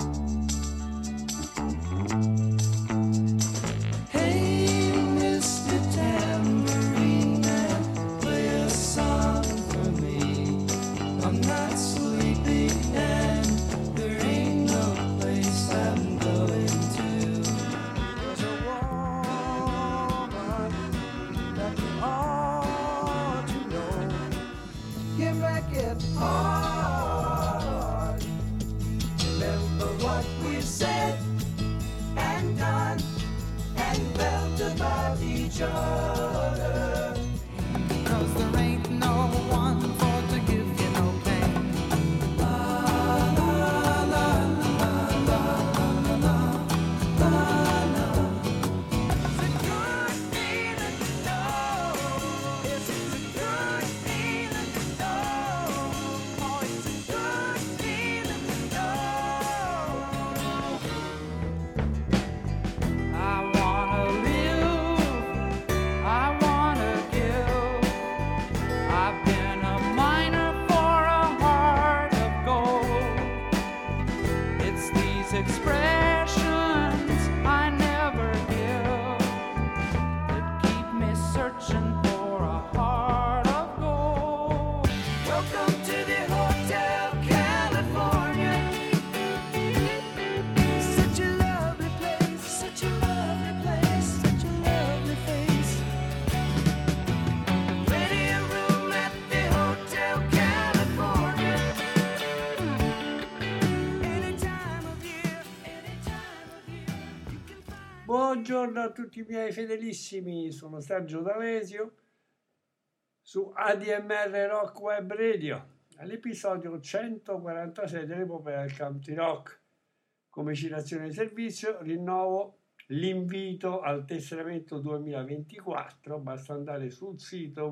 Buongiorno a tutti i miei fedelissimi, sono Sergio D'Alesio su ADMR Rock Web Radio, all'episodio 146 dell'epopea del Country Rock. Come citazione di servizio rinnovo l'invito al tesseramento 2024, basta andare sul sito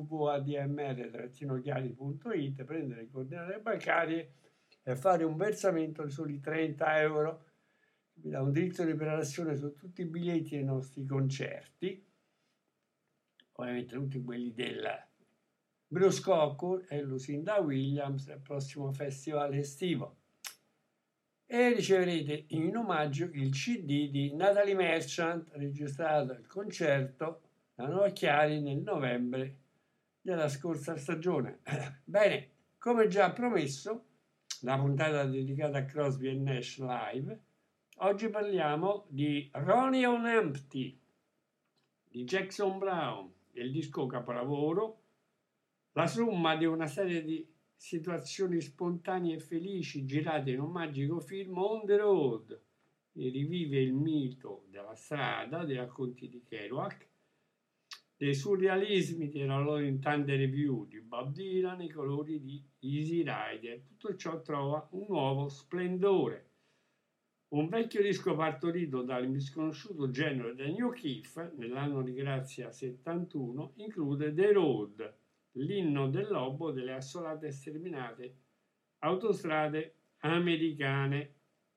www.admr-chiari.it, prendere le coordinate bancarie e fare un versamento di soli 30 euro. Vi dà un diritto di prelazione su tutti i biglietti ai nostri concerti, ovviamente tutti quelli della Bruce Cockburn e Lucinda Williams al prossimo festival estivo, e riceverete in omaggio il CD di Natalie Merchant registrato al concerto da Nuova Chiari nel novembre della scorsa stagione. Bene, come già promesso, la puntata dedicata a Crosby & Nash Live. Oggi parliamo di Ronnie on Empty, di Jackson Browne, il disco capolavoro, la somma di una serie di situazioni spontanee e felici girate in un magico film On the Road, e rivive il mito della strada, dei racconti di Kerouac, dei surrealismi della Rolling Thunder Review di Bob Dylan, i colori di Easy Rider. Tutto ciò trova un nuovo splendore. Un vecchio disco partorito dal misconosciuto genere Daniel O'Keefe nell'anno di grazia 71 include The Road, l'inno del lobo delle assolate e sterminate autostrade americane.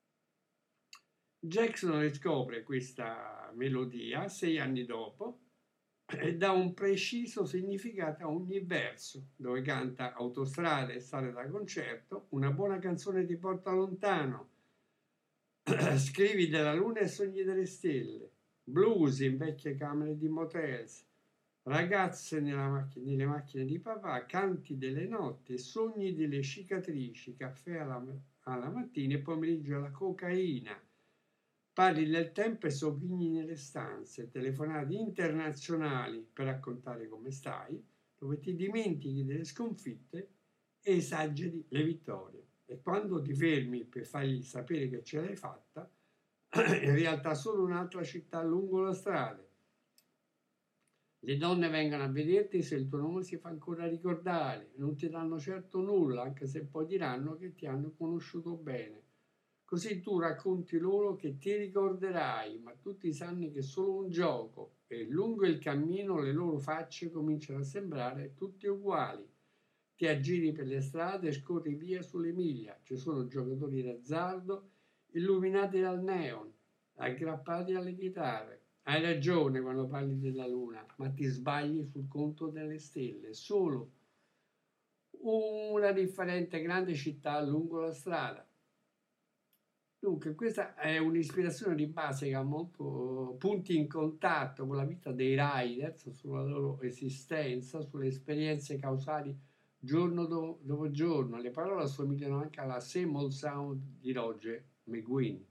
Jackson riscopre questa melodia 6 anni dopo e dà un preciso significato a ogni verso, dove canta autostrade e sale da concerto, una buona canzone ti porta lontano, scrivi della luna e sogni delle stelle, blues in vecchie camere di motels, ragazze nelle macchine di papà, canti delle notti, sogni delle cicatrici, caffè alla mattina e pomeriggio alla cocaina, parli del tempo e sogni nelle stanze, telefonate internazionali per raccontare come stai, dove ti dimentichi delle sconfitte e esageri le vittorie. E quando ti fermi per fargli sapere che ce l'hai fatta, in realtà solo un'altra città lungo la strada. Le donne vengono a vederti se il tuo nome si fa ancora ricordare, non ti danno certo nulla, anche se poi diranno che ti hanno conosciuto bene. Così tu racconti loro che ti ricorderai, ma tutti sanno che è solo un gioco, e lungo il cammino le loro facce cominciano a sembrare tutte uguali. Ti aggiri per le strade e scorri via sulle miglia. Ci sono giocatori d'azzardo illuminati dal neon, aggrappati alle chitarre. Hai ragione quando parli della luna, ma ti sbagli sul conto delle stelle. Solo una differente grande città lungo la strada. Dunque, questa è un'ispirazione di base che ha molto punti in contatto con la vita dei riders, sulla loro esistenza, sulle esperienze causali giorno dopo giorno. Le parole assomigliano anche alla Same Old Sound di Roger McGuinn.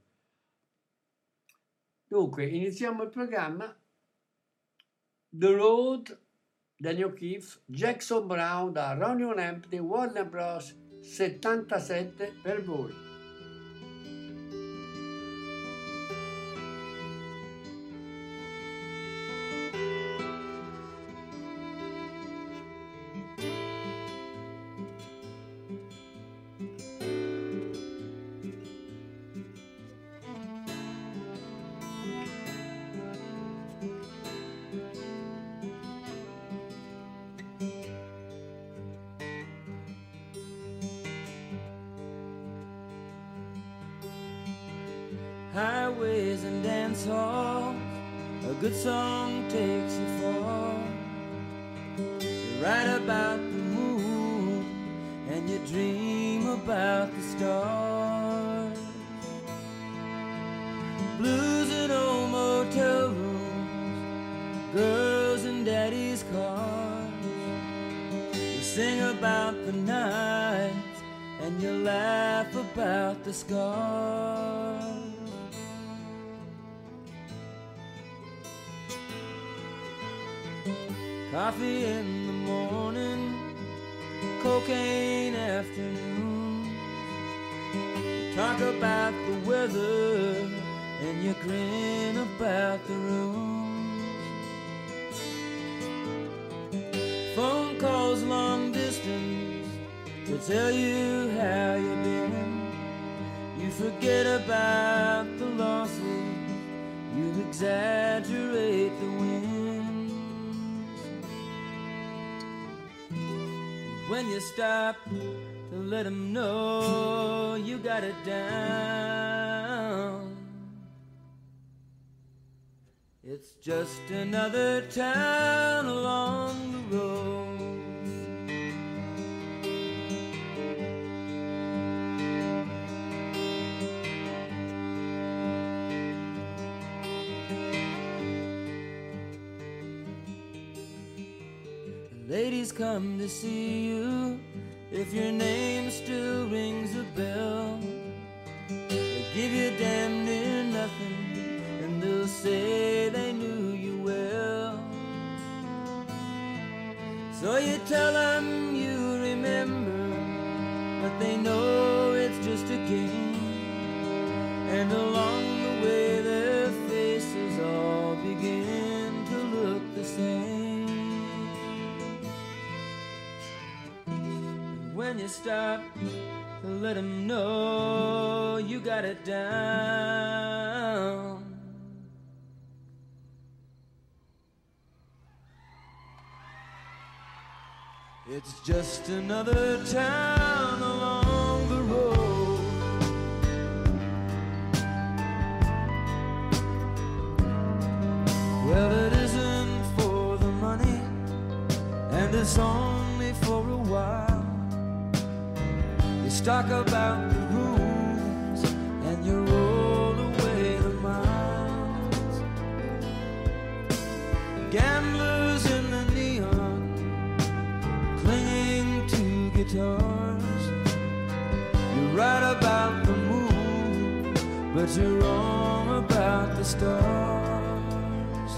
Dunque, iniziamo il programma. The Road, Daniel O'Keefe, Jackson Brown da Ronnie One Empty, Warner Bros. 77 per voi. Highways and dance halls, a good song takes you far. You write about the moon and you dream about the stars. Blues in old motel rooms, girls in daddy's cars. You sing about the nights and you laugh about the scars. Coffee in the morning, cocaine afternoon. You talk about the weather and you grin about the rooms. Phone calls long distance to tell you how you've been. You forget about the losses, you exaggerate the wins. When you stop to let them know you got it down, it's just another town along the road. Ladies come to see you if your name still rings a bell. They give you damn near nothing and they'll say they knew you well. So you tell them you remember, but they know it's just a game. And along the way their faces all begin to look the same. When you stop to let them know you got it down, it's just another town along the road. Well, it isn't for the money and it's only for a while. You talk about the rooms and you roll away the miles. Gamblers in the neon, clinging to guitars. You write about the moon, but you're wrong about the stars.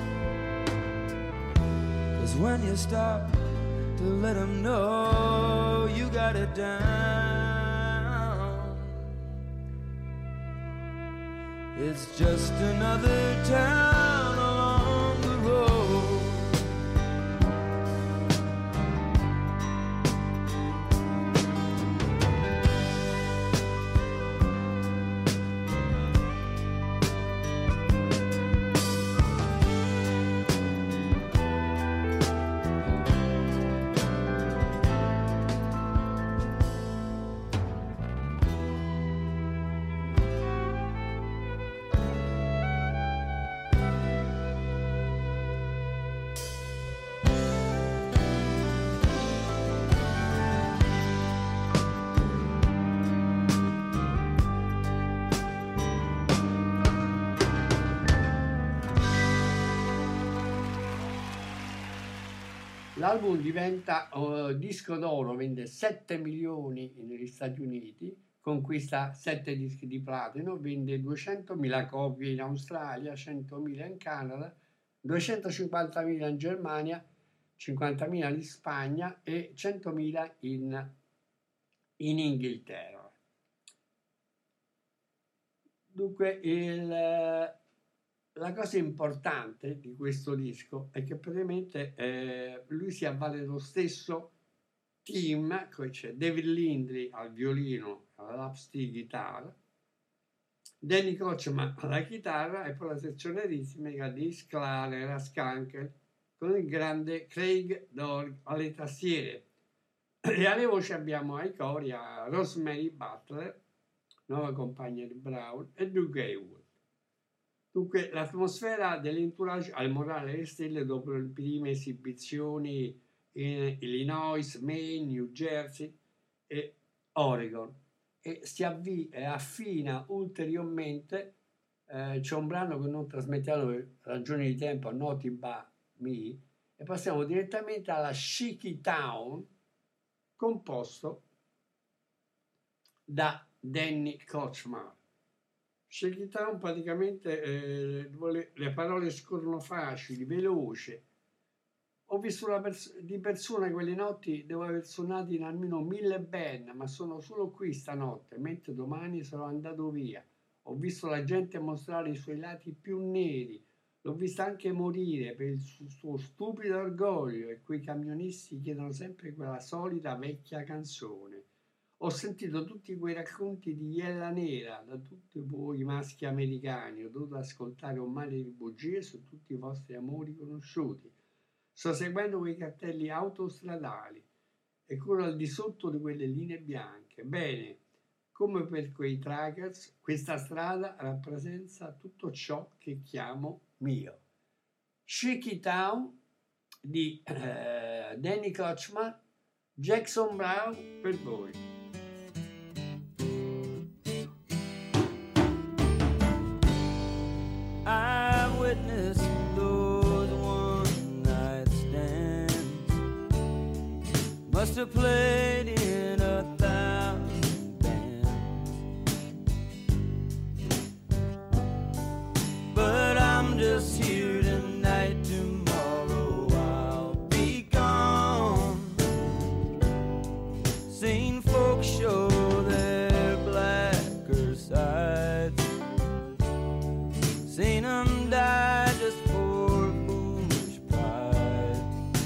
'Cause when you stop to let them know you got it down, it's just another town along the road. L'album diventa disco d'oro, vende 7 milioni negli Stati Uniti, conquista 7 dischi di platino, vende 200.000 copie in Australia, 100.000 in Canada, 250.000 in Germania, 50.000 in Spagna e 100.000 in Inghilterra. Dunque la cosa importante di questo disco è che praticamente lui si avvale dello stesso team, c'è David Lindley al violino, alla lap steel guitar, Danny Kochman alla chitarra e poi la sezione ritmica di Sklar e Raskankel con il grande Craig Dorg alle tastiere. E alle voci abbiamo ai cori a Rosemary Butler, nuova compagna di Brown, e Doug Haywood. Dunque l'atmosfera dell'entourage al morale delle stelle dopo le prime esibizioni in Illinois, Maine, New Jersey e Oregon, e si affina ulteriormente. C'è un brano che non trasmettiamo per ragioni di tempo, a Naughty by Me, e passiamo direttamente alla Shaky Town, composto da Danny Kochman. Shaky Town praticamente le parole scorrono facili, veloce. Ho visto di persona quelle notti, devo aver suonato in almeno 1000 band, ma sono solo qui stanotte, mentre domani sarò andato via. Ho visto la gente mostrare i suoi lati più neri, l'ho vista anche morire per il suo stupido orgoglio, e quei camionisti chiedono sempre quella solita vecchia canzone. Ho sentito tutti quei racconti di Iella Nera da tutti voi maschi americani, ho dovuto ascoltare un mare di bugie su tutti i vostri amori conosciuti. Sto seguendo quei cartelli autostradali e corro al di sotto di quelle linee bianche. Bene, come per quei trackers, questa strada rappresenta tutto ciò che chiamo mio. Shaky Town di Danny Kochman, Jackson Browne per voi. I witnessed those one-night stands. Must have played in 1,000 bands. But I'm just here tonight. Tomorrow I'll be gone. Seen folks show their blacker sides. Seen them die just for foolish pride.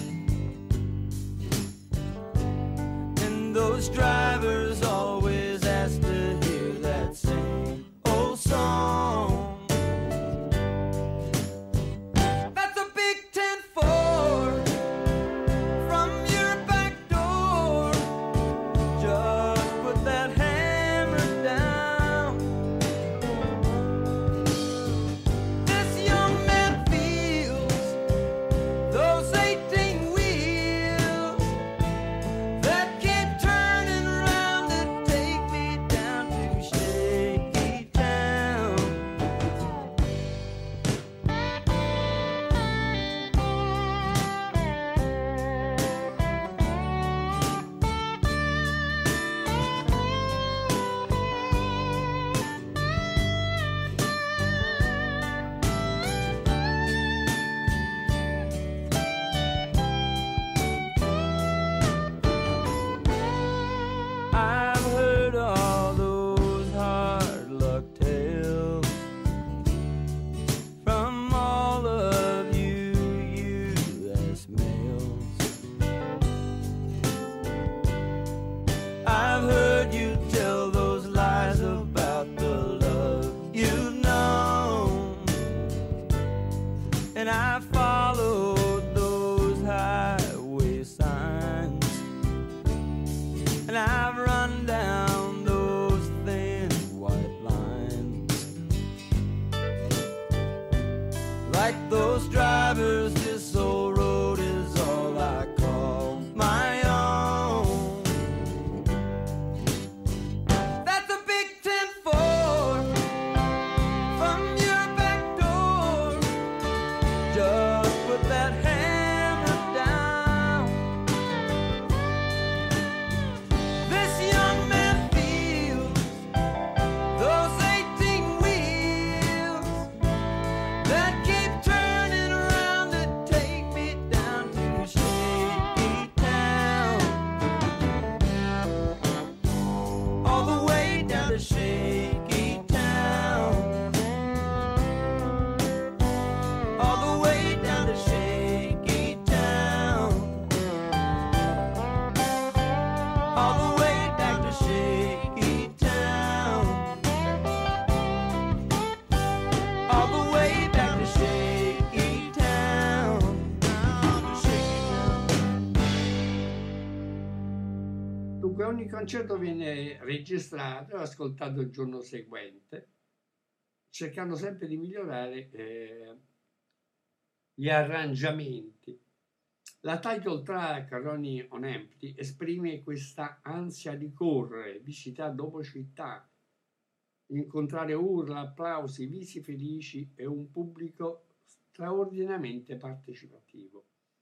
And those drivers always ask to hear that same old song. That's a big 10-4 from your back door. Just put that hammer down. This young man feels those 18 wheels that keep turning round to take me down to Shaky Town. I've heard all those hard luck tales from all of you U.S. males. I've heard you tell those lies about the love you've known, and I followed those highway signs, and I've run down those thin white lines. Like those drivers, this old road is all I call my own. That's a big 10-4 from your back door. Just put that hammer down. to shaky town. All the way down to shaky town. All the way back to shaky town. All the way back to shaky town. Dunque ogni concerto viene registrato e ascoltato il giorno seguente, cercando sempre di migliorare gli arrangiamenti. La title track Running on Empty esprime questa ansia di correre, di città dopo città, incontrare urla, applausi, visi felici e un pubblico straordinariamente partecipativo.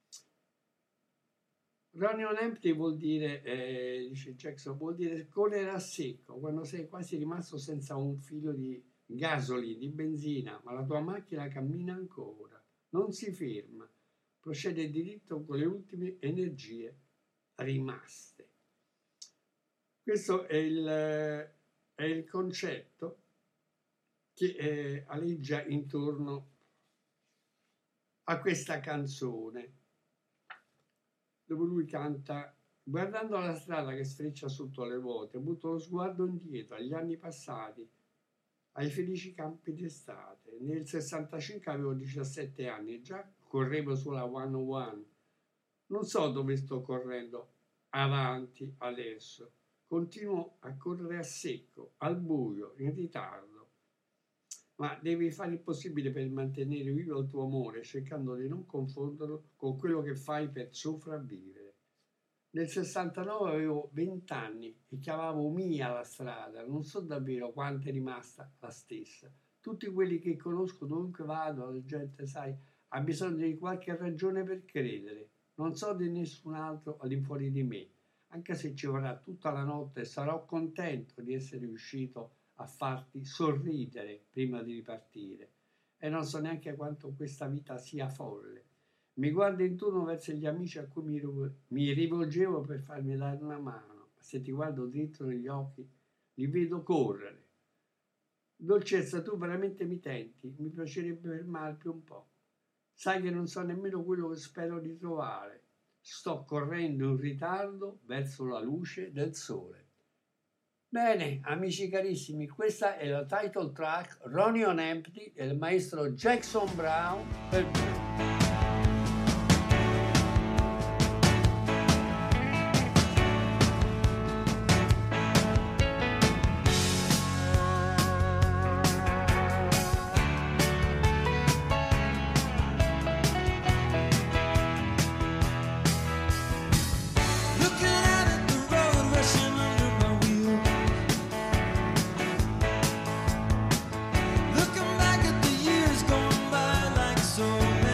Running on Empty vuol dire, dice Jackson, vuol dire correre a secco, quando sei quasi rimasto senza un filo di gasolina, di benzina, ma la tua macchina cammina ancora, non si ferma, procede diritto con le ultime energie rimaste. Questo è il concetto che aleggia intorno a questa canzone, dove lui canta: guardando la strada che sfreccia sotto le ruote, butto lo sguardo indietro agli anni passati, ai felici campi d'estate. Nel 65 avevo 17 anni e già correvo sulla 101. Non so dove sto correndo avanti adesso. Continuo a correre a secco, al buio, in ritardo. Ma devi fare il possibile per mantenere vivo il tuo amore, cercando di non confonderlo con quello che fai per sopravvivere. Nel 69 avevo 20 anni e chiamavo mia la strada, non so davvero quanto è rimasta la stessa. Tutti quelli che conosco, dovunque vado, la gente, sai, ha bisogno di qualche ragione per credere. Non so di nessun altro all'infuori di me, anche se ci vorrà tutta la notte, sarò contento di essere riuscito a farti sorridere prima di ripartire. E non so neanche quanto questa vita sia folle. Mi guardo intorno verso gli amici a cui mi rivolgevo per farmi dare una mano. Se ti guardo dritto negli occhi, li vedo correre. Dolcezza, tu veramente mi tenti, mi piacerebbe fermarti un po'. Sai che non so nemmeno quello che spero di trovare. Sto correndo in ritardo verso la luce del sole. Bene, amici carissimi, questa è la title track Running on Empty del maestro Jackson Browne per me. Looking back at the years going by like so many.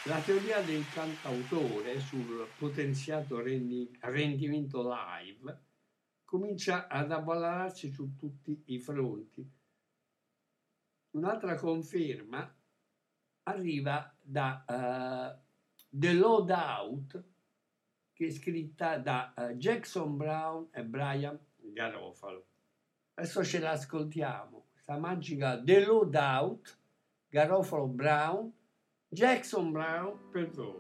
La teoria del cantautore sul potenziato rendimento live comincia ad avvalerarsi su tutti i fronti. Un'altra conferma arriva da The Loadout, che è scritta da Jackson Browne e Brian Garofalo. Adesso ce l'ascoltiamo, questa magica The Loadout, Garofalo Brown, Jackson Browne per voi.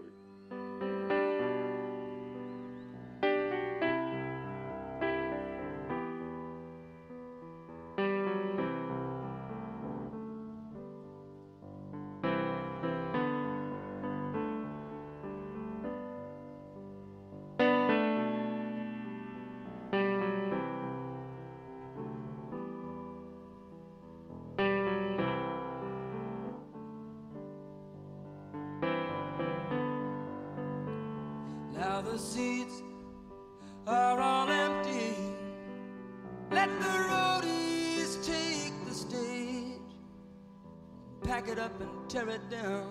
Now the seats are all empty. Let the roadies take the stage, pack it up and tear it down.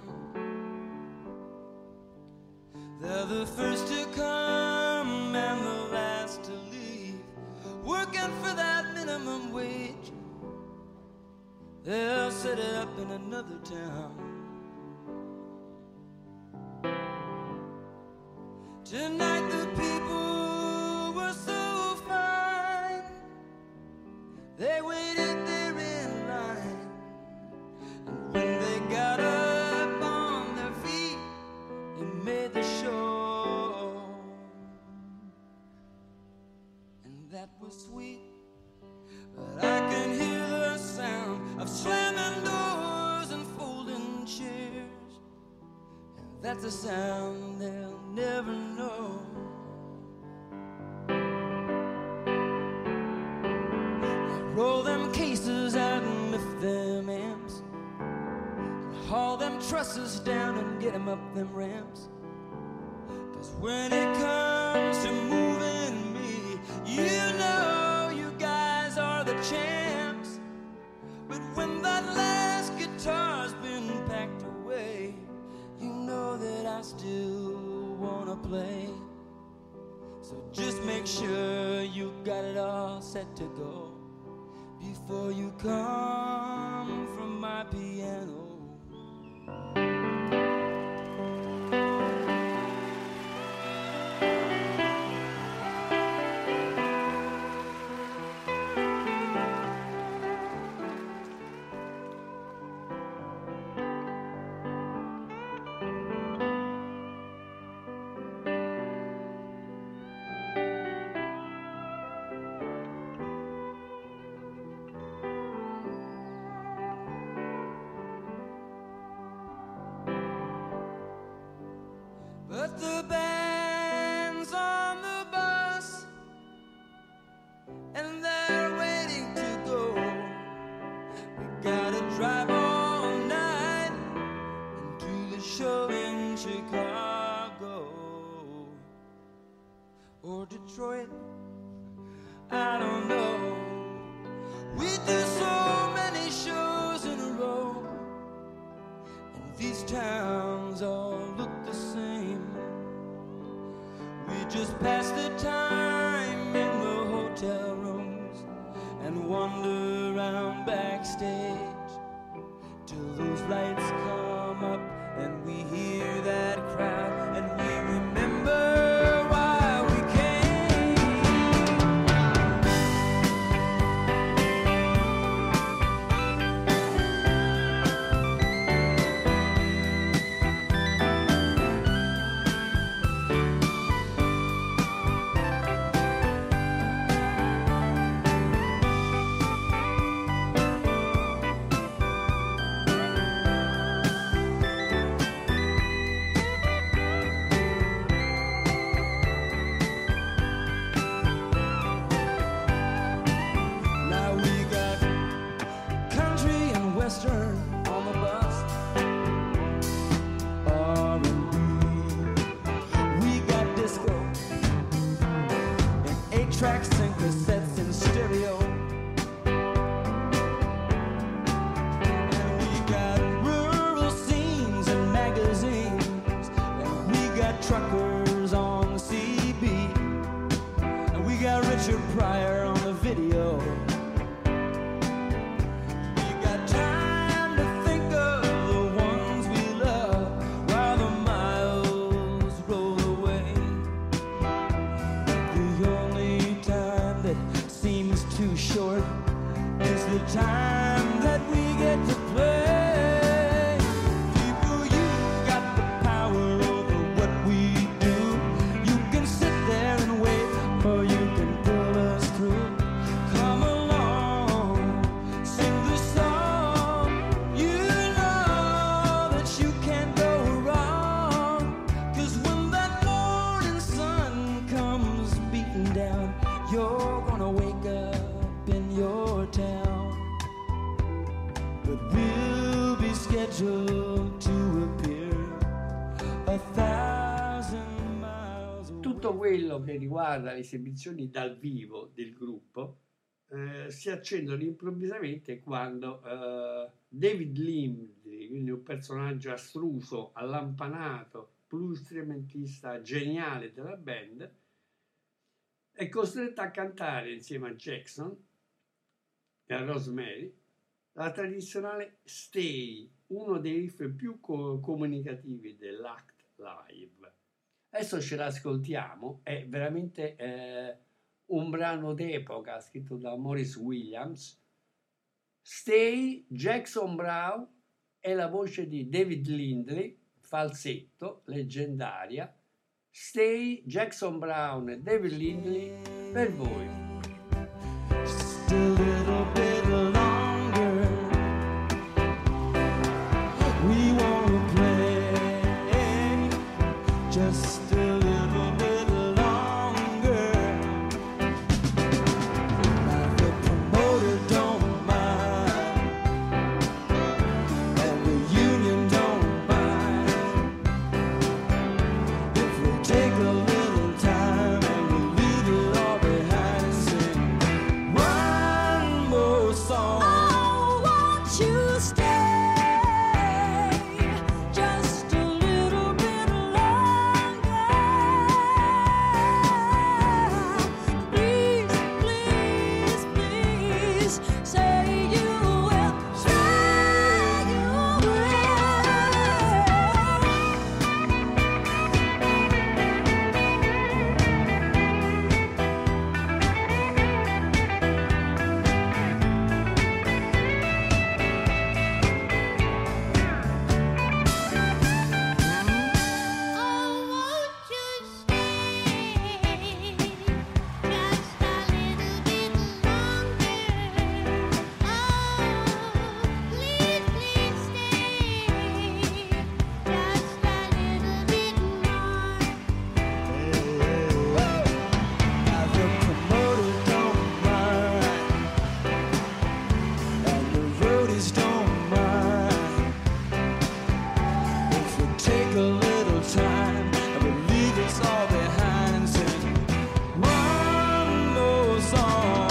They're the first to come and the last to leave, working for that minimum wage. They'll set it up in another town. Tonight the people were so fine, they waited there in line, and when they got up on their feet, they made the show. And that was sweet, but I can hear the sound of slamming doors and folding chairs, and that's a sound they'll never know. Roll them cases out and lift them amps, and haul them trusses down and get them up them ramps. 'Cause when it comes to moving me, you know you guys are the champs. But when that last guitar's been packed away, you know that I still wanna play. So just make sure you got it all set to go before you come from my piano. But the band's on the bus, and they're waiting to go. We gotta drive all night into the show in Chicago or Detroit, I don't know. We do so many shows in a row, and these towns all look the same. We just pass the time in the hotel rooms and wander around backstage till those lights come up and we hear that crowd and we remember why we truckers on the CB, and we got Richard Pryor on the video. We got time to think of the ones we love while the miles roll away. The only time that seems too short is the time that we get to play. Tutto quello che riguarda le esibizioni dal vivo del gruppo si accendono improvvisamente quando David Lindley, quindi un personaggio astruso, allampanato, plustrimentista geniale della band, è costretto a cantare insieme a Jackson e a Rosemary la tradizionale Stay, uno dei riff più comunicativi dell'Act Live. Adesso ce l'ascoltiamo, è veramente un brano d'epoca scritto da Maurice Williams. Stay, Jackson Browne e la voce di David Lindley, falsetto, leggendaria. Stay, Jackson Browne e David Lindley per voi. Just a little bit longer, we wanna play. Just a little bit longer. Now the promoter don't mind, and the union don't mind, if we take a little time and we leave it all behind and sing one more song. Oh, won't you stay just a little bit longer? Please, please, please, say you will, say you will. Oh, won't you stay just a little bit longer? Oh, please, please stay just a little bit more. Now the promoter don't mind, and the roadies don't mind, if we take a little time and we leave us all behind and sing one more song.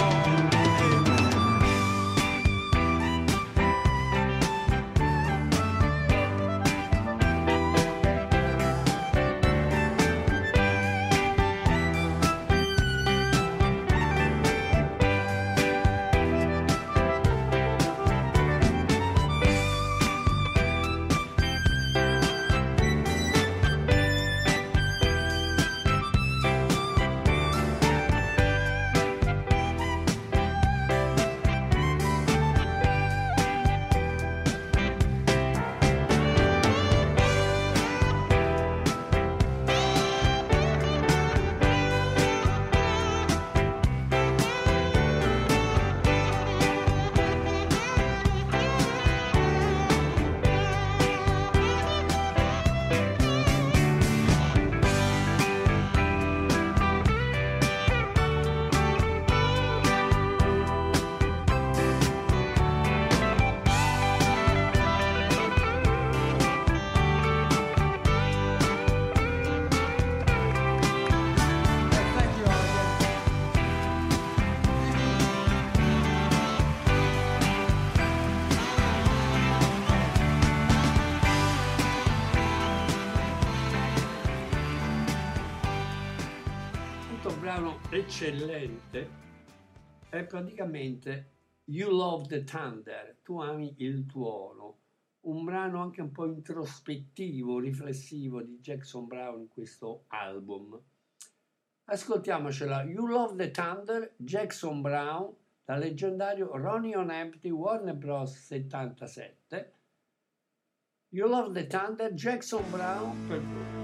eccellente è praticamente You Love the Thunder, tu ami il tuono, un brano anche un po' introspettivo, riflessivo di Jackson Browne in questo album. Ascoltiamocela, You Love the Thunder, Jackson Browne, dal leggendario Ronnie on Empty, Warner Bros. 77. You Love the Thunder, Jackson Browne, per voi.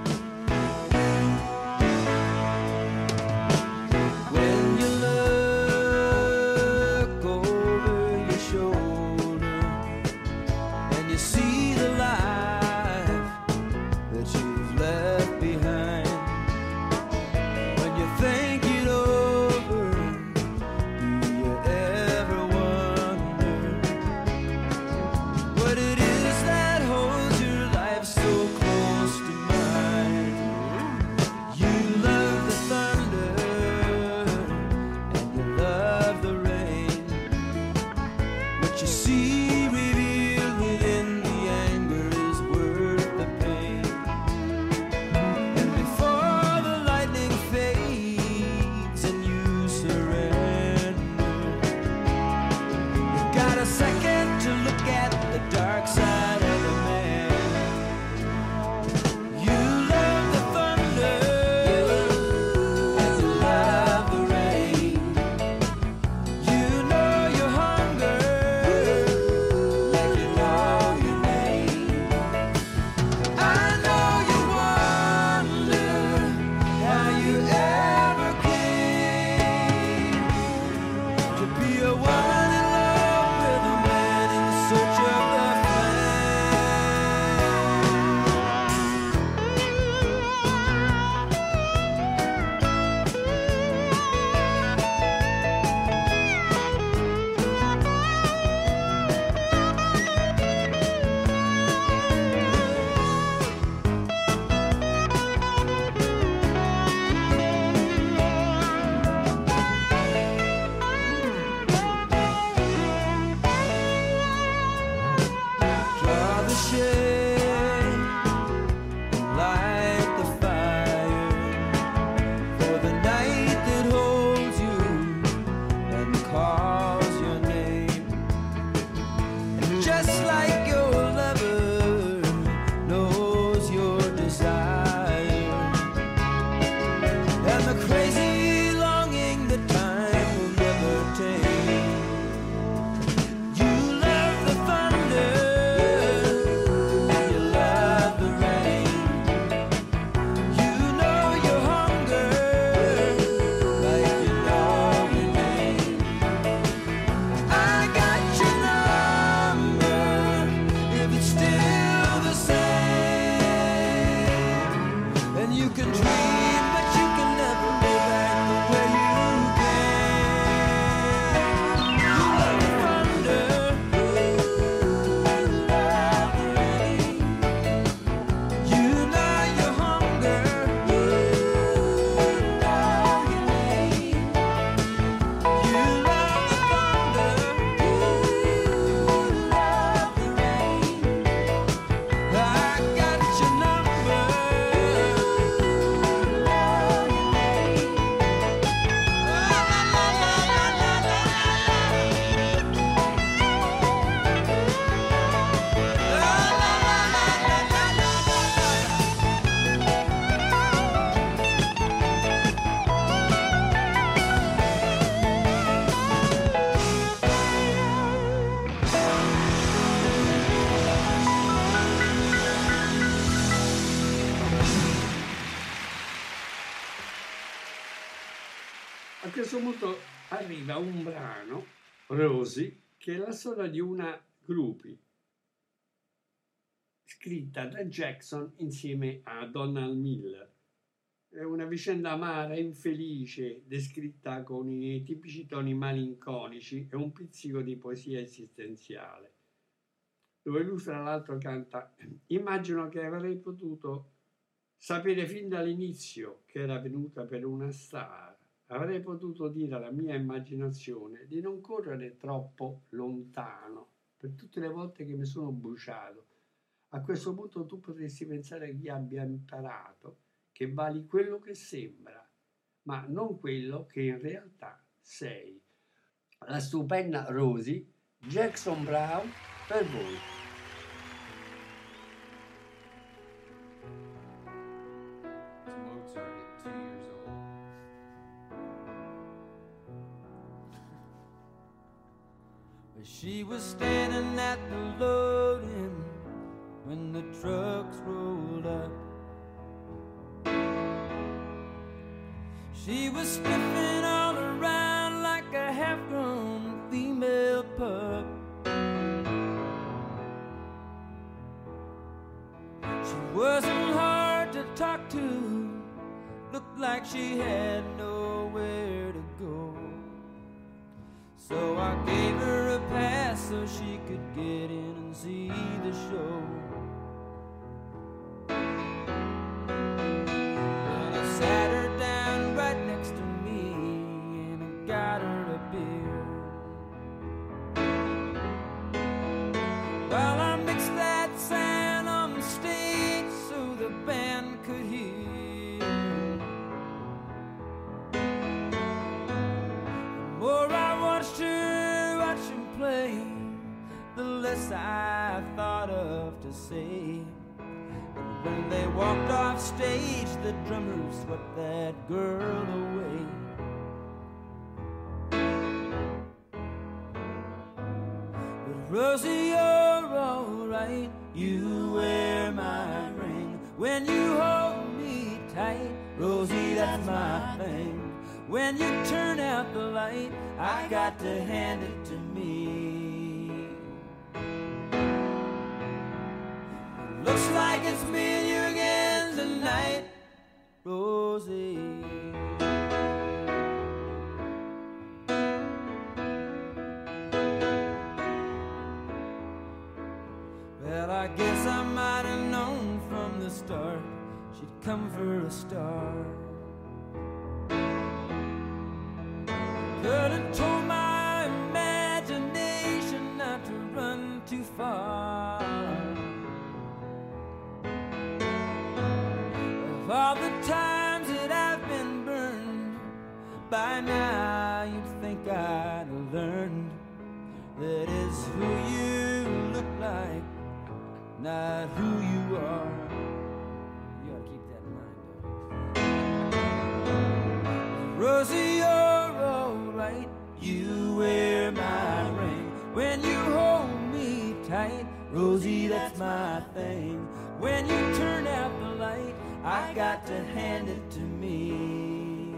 When you look over your shoulder and you see the life that you've left behind, when you think it over, do you ever wonder what it is that holds your life so close to mine? You love the thunder and you love the rain. What you see revealed within the anger is worth the pain. And before the lightning fades and you surrender, you got a second to look at the dark side of the man. You love the thunder and you love the rain. You know your hunger like you know your name. I know you wonder how you ever came to be a woman in love with a man in search of the draw the shade, light the fire for the night that holds you and calls your name. And just like your lover knows your desire and the crazy longing that time will never tame. You love the thunder and you love the rain. You know your hunger like you know your name. I got your number if it's still the same. And you can dream, but you can never go back the way you came. You love the thunder, you love the rain. You know your hunger, you know your name. You love the thunder, you love the rain. I got your number, love your name. La la la la la la la. La la la la la la la. A questo punto arriva un brano, Rosie, che è la storia di una groupie scritta da Jackson insieme a Donald Miller. È una vicenda amara, infelice, descritta con i tipici toni malinconici e un pizzico di poesia esistenziale, dove lui fra l'altro canta: immagino che avrei potuto sapere fin dall'inizio che era venuta per una star. Avrei potuto dire alla mia immaginazione di non correre troppo lontano per tutte le volte che mi sono bruciato. A questo punto tu potresti pensare che io abbia imparato che vali quello che sembra, ma non quello che in realtà sei. La stupenda Rosie, Jackson Browne, per voi. It's Mozart at 2 years old. She was standing at the loading when the trucks rolled up. She was sniffing all around like a half-grown female pup. She wasn't hard to talk to, looked like she had nowhere to go. So I gave her a pass so she could get in and see the show. And I sat her down right next to me and I got her a beer. While I mixed that sound on the stage so the band could hear. The more I watched her watch him play, the less I thought of to say. And when they walked off stage, the drummer swept that girl away. But Rosie, you're alright, you wear my ring. When you hold me tight, Rosie, that's my thing. When you turn out the light, I got to hand it to me. Looks like it's me and you again tonight, Rosie. Well, I guess I might have known from the start she'd come for a star. Could have told my imagination not to run too far. Of all the times that I've been burned, by now you'd think I'd learned that is who you look like, not who you are. You gotta keep that in mind. Rosie, you're alright, you wear my ring. When you hold me tight, Rosie, that's my thing. When you turn out the light, I got to hand it to me.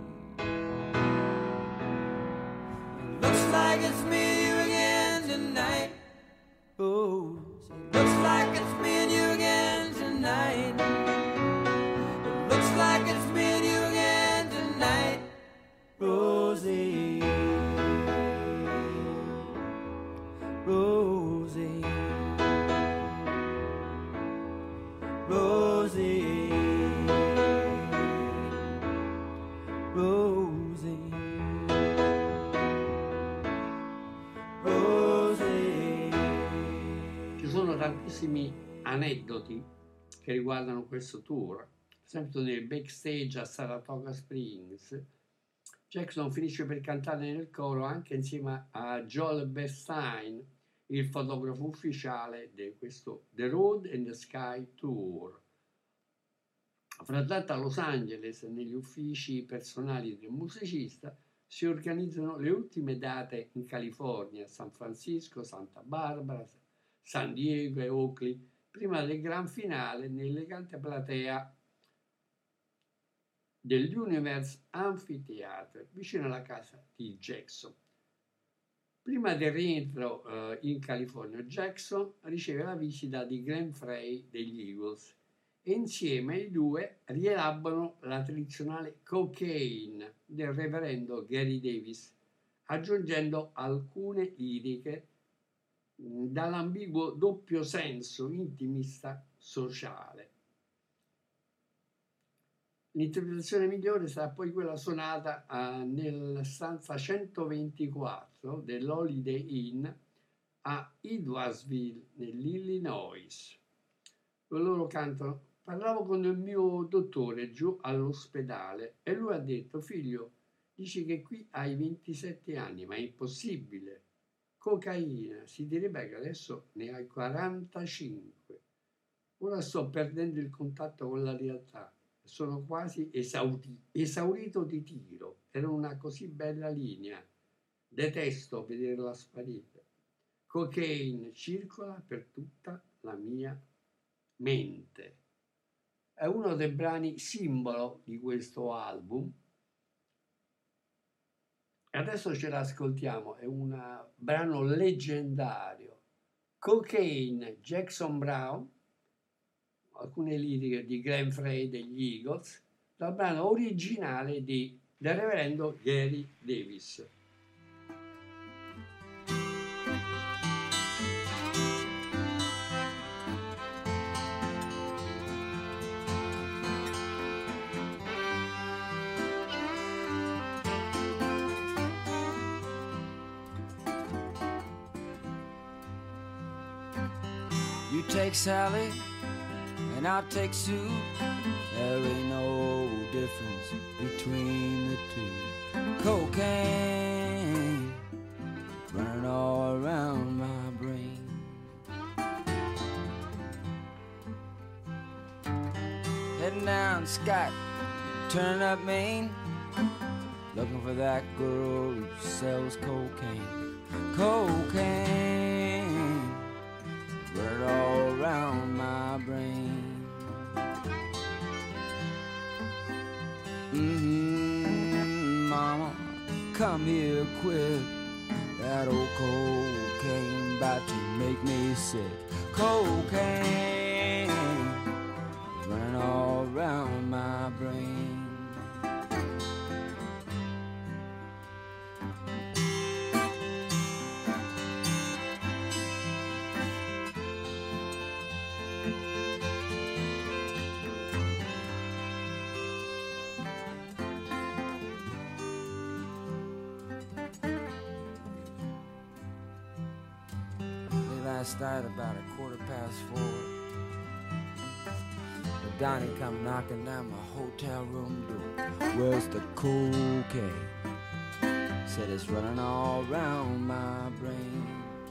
Looks like it's me and you again tonight. Oh, looks like it's me and you again tonight. Looks like it's me and you again tonight, Rosie. Rosie. Rosie. Rosie. Rosie. Ci sono tantissimi aneddoti che riguardano questo tour. Per esempio nel backstage a Saratoga Springs, Jackson finisce per cantare nel coro anche insieme a Joel Bernstein, il fotografo ufficiale di questo The Road and the Sky Tour. Frattanto a Los Angeles, negli uffici personali del musicista, si organizzano le ultime date in California, San Francisco, Santa Barbara, San Diego e Oakley, prima del gran finale nell'elegante platea dell'Universe Amphitheatre, vicino alla casa di Jackson. Prima del rientro in California, Jackson riceve la visita di Glenn Frey degli Eagles e insieme i due rielaborano la tradizionale Cocaine del reverendo Gary Davis, aggiungendo alcune liriche dall'ambiguo doppio senso intimista sociale. L'interpretazione migliore sarà poi quella suonata nella stanza 124 dell'Holiday Inn a Edwardsville, nell'Illinois. Loro cantano Parlavo con il mio dottore giù all'ospedale e lui ha detto, figlio, dici che qui hai 27 anni, ma è impossibile. Cocaina, si direbbe che adesso ne hai 45. Ora sto perdendo il contatto con la realtà. Sono quasi esaurito di tiro. Era una così bella linea. Detesto vederla sparire. Cocaine circola per tutta la mia mente. È uno dei brani simbolo di questo album. E adesso ce l'ascoltiamo, è un brano leggendario. Cocaine, Jackson Brown, alcune liriche di Glenn Frey degli Eagles, dal brano originale del reverendo Gary Davis. You take Sally and I'll take Sue. There ain't no difference between the two. Cocaine running all around my brain. Heading down Scott, turning up Maine, looking for that girl who sells cocaine. Cocaine running all around my brain. Mama, come here quick. That old cocaine about to make me sick. Cocaine running all around my brain. Last night about 4:15, the Donnie come knocking down my hotel room door. Where's the cocaine? Said it's running all around my brain.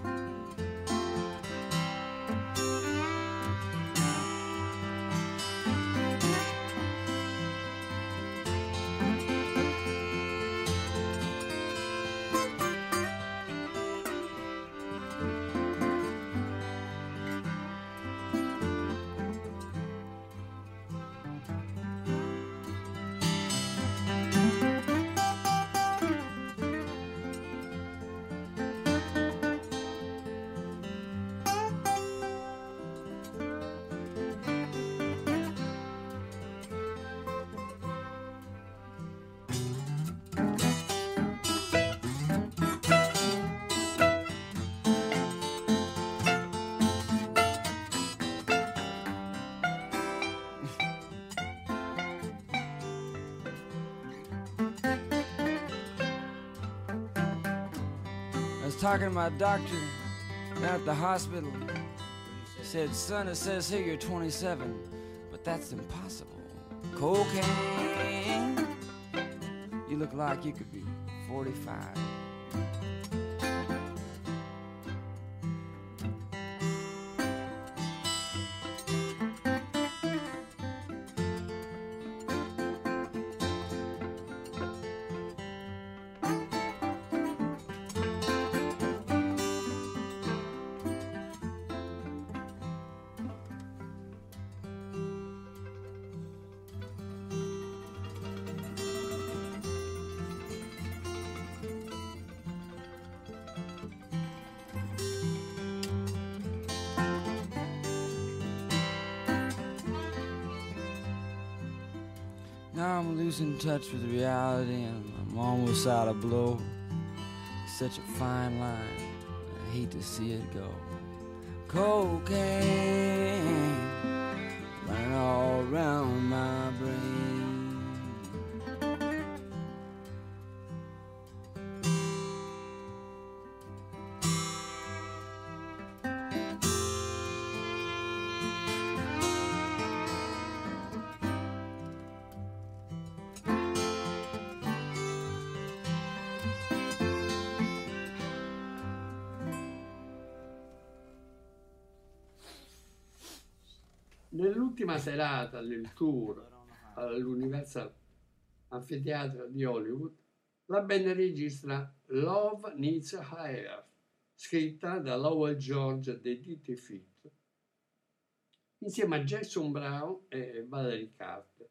Talking to my doctor at the hospital. He said, son, it says here you're 27, but that's impossible. Cocaine, you look like you could be 45. Now I'm losing touch with reality and I'm almost out of blow. It's such a fine line, I hate to see it go. Cocaine running all around my brain. Nell'ultima serata del tour all'Universal Amphitheatre di Hollywood, la band registra Love Needs a Heart, scritta da Lowell George dei Dirty Feet, insieme a Jackson Browne e Valerie Carter.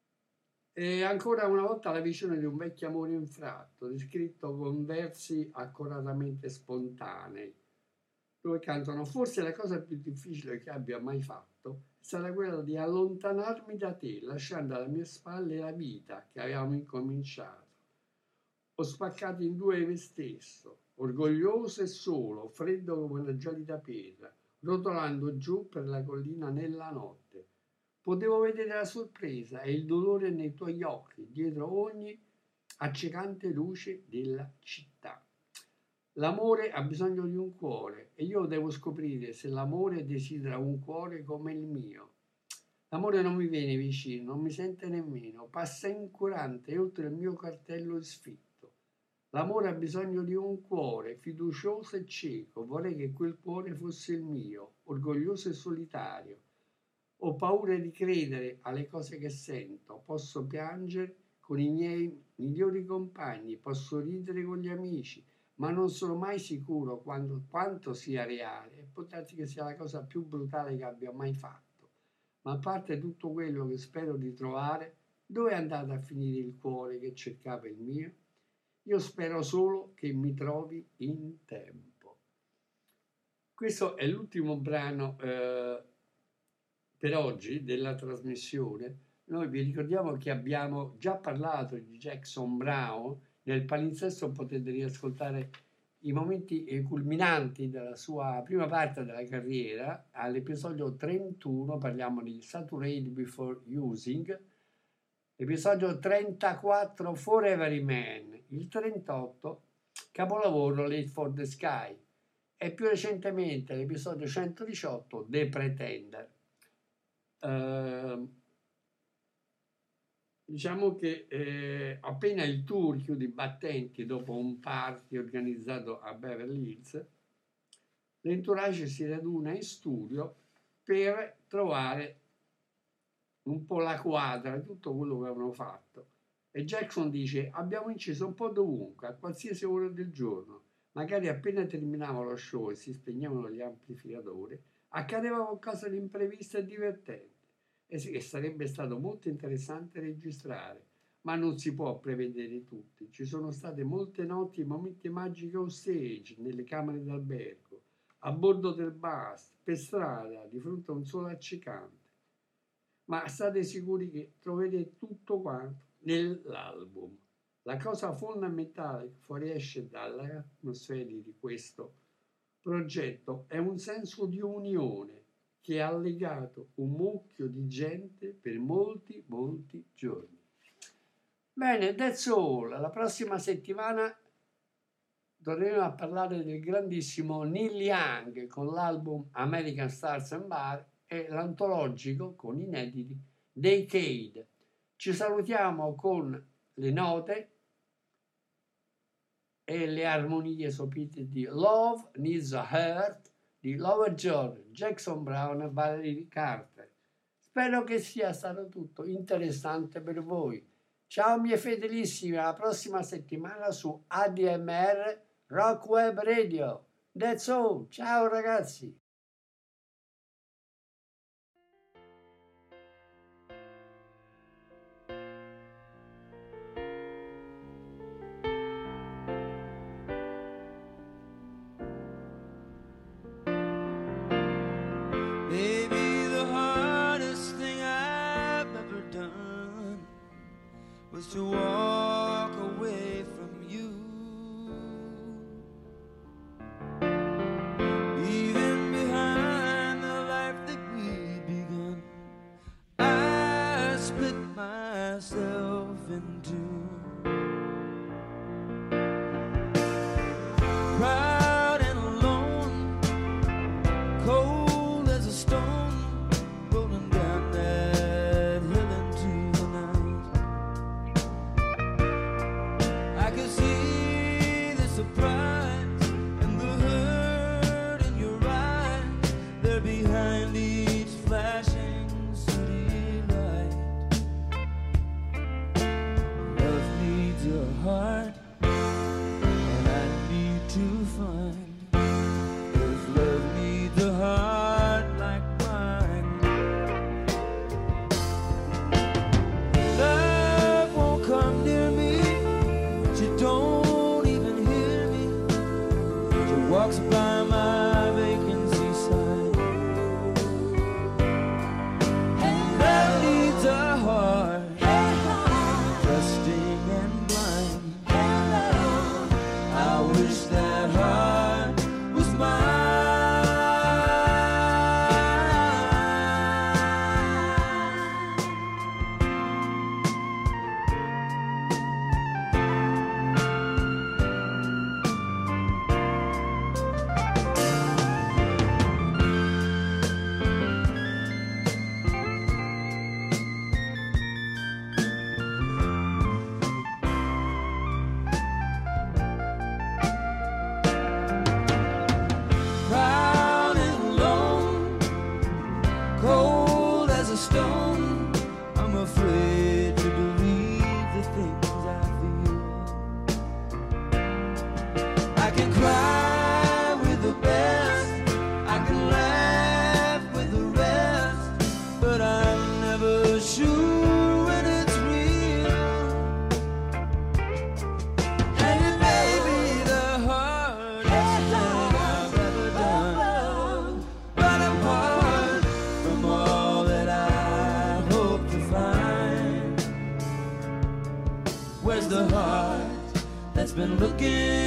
E ancora una volta la visione di un vecchio amore infratto, descritto con versi accuratamente spontanei, dove cantano: forse la cosa più difficile che abbia mai fatto è stata quella di allontanarmi da te, lasciando alle mie spalle la vita che avevamo incominciato. Ho spaccato in due me stesso, orgoglioso e solo, freddo come una gelida pietra, rotolando giù per la collina nella notte. Potevo vedere la sorpresa e il dolore nei tuoi occhi, dietro ogni accecante luce della città. L'amore ha bisogno di un cuore e io devo scoprire se l'amore desidera un cuore come il mio. L'amore non mi viene vicino, non mi sente nemmeno, passa incurante oltre il mio cartello sfitto. L'amore ha bisogno di un cuore fiducioso e cieco, vorrei che quel cuore fosse il mio, orgoglioso e solitario. Ho paura di credere alle cose che sento, posso piangere con i miei migliori compagni, posso ridere con gli amici, ma non sono mai sicuro quanto sia reale, e può darsi che sia la cosa più brutale che abbia mai fatto. Ma a parte tutto quello che spero di trovare, dove è andato a finire il cuore che cercava il mio? Io spero solo che mi trovi in tempo. Questo è l'ultimo brano per oggi della trasmissione. Noi vi ricordiamo che abbiamo già parlato di Jackson Browne. Nel palinsesto potete riascoltare i momenti culminanti della sua prima parte della carriera. All'episodio 31 parliamo di Saturated Before Using, episodio 34 For Every Man, il 38 capolavoro Late for the Sky e più recentemente l'episodio 118 The Pretender. Diciamo che appena il tour chiude i battenti dopo un party organizzato a Beverly Hills, l'entourage si raduna in studio per trovare un po' la quadra di tutto quello che avevano fatto. E Jackson dice: abbiamo inciso un po' dovunque, a qualsiasi ora del giorno. Magari appena terminava lo show e si spegnevano gli amplificatori, accadeva qualcosa di imprevisto e divertente. E che sarebbe stato molto interessante registrare, ma non si può prevedere tutti. Ci sono state molte notti e momenti magici on stage, nelle camere d'albergo, a bordo del bus, per strada, di fronte a un sole accecante. Ma state sicuri che troverete tutto quanto nell'album. La cosa fondamentale che fuoriesce dalle atmosfere di questo progetto è un senso di unione che ha legato un mucchio di gente per molti giorni. Bene, that's all. La prossima settimana torneremo a parlare del grandissimo Neil Young con l'album American Stars and Bar e l'antologico con inediti Decade. Ci salutiamo con le note e le armonie sopite di Love Needs a Heart di Lowell George, Jackson Browne e Valerie Carter. Spero che sia stato tutto interessante per voi. Ciao miei fedelissimi, alla prossima settimana su ADMR Rock Web Radio. That's all. Ciao ragazzi. Maybe the hardest thing I've ever done was to walk away from you. Even looking